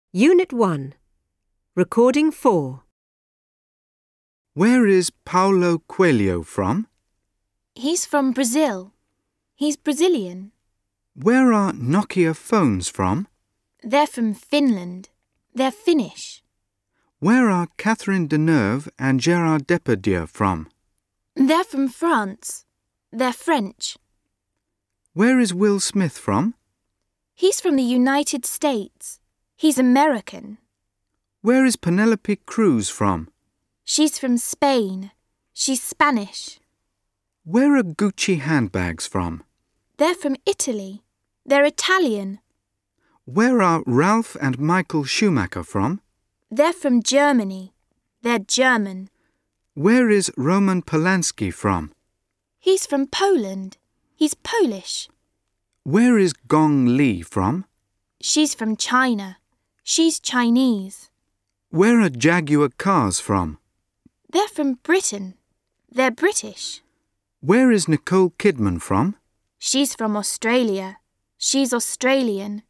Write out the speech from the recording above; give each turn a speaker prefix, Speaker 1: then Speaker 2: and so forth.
Speaker 1: Unit 1. Recording 4.
Speaker 2: Where is Paulo Coelho from?
Speaker 3: He's from Brazil. He's Brazilian.
Speaker 2: Where are Nokia phones from?
Speaker 3: They're from Finland. They're Finnish.
Speaker 2: Where are Catherine Deneuve and Gérard Depardieu from?
Speaker 3: They're from France. They're French.
Speaker 2: Where is Will Smith from?
Speaker 3: He's from the United States. He's American.
Speaker 2: Where is Penelope Cruz from?
Speaker 3: She's from Spain. She's Spanish.
Speaker 2: Where are Gucci handbags from?
Speaker 3: They're from Italy. They're Italian.
Speaker 2: Where are Ralph and Michael Schumacher from?
Speaker 3: They're from Germany. They're German.
Speaker 2: Where is Roman Polanski from?
Speaker 3: He's from Poland. He's Polish.
Speaker 2: Where is Gong Li from?
Speaker 3: She's from China. She's Chinese.
Speaker 2: Where are Jaguar cars from?
Speaker 3: They're from Britain. They're British.
Speaker 2: Where is Nicole Kidman from?
Speaker 3: She's from Australia. She's Australian.